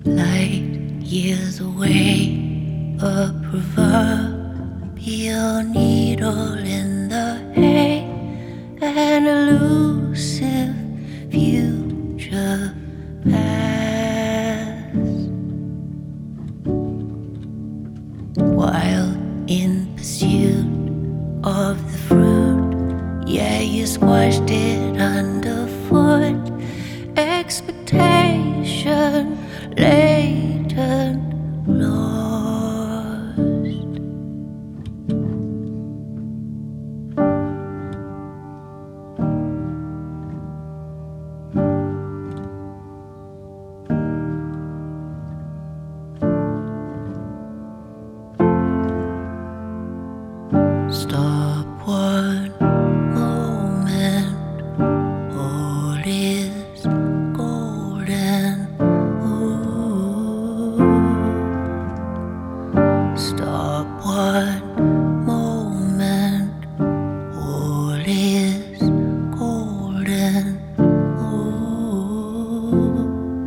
Light years away, a proverbial needle in the hay, an elusive future past. While in pursuit of the fruit, yeah, you squashed it underfoot. Expectation latent, lost. Stop one moment, all is golden. Ooh. Stop one moment, all is golden. Ooh.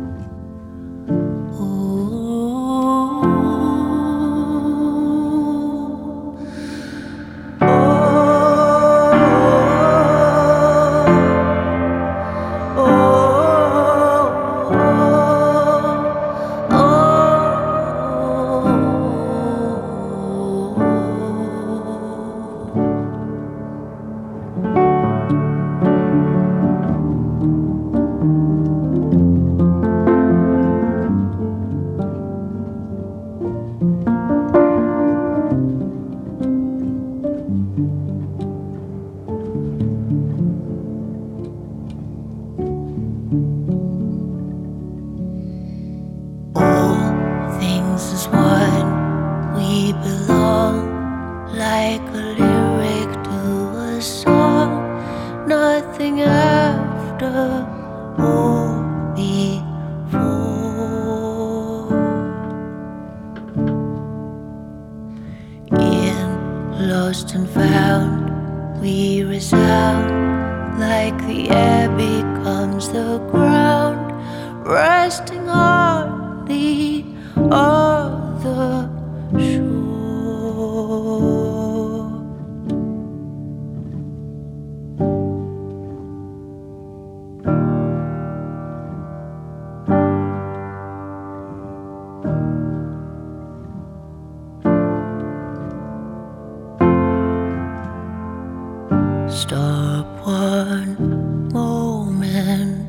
All things is one, we belong, like a lyric to a song. Nothing after or before. In lost and found, we resound, like the air becomes the ground, resting on the other shore. Stop one moment,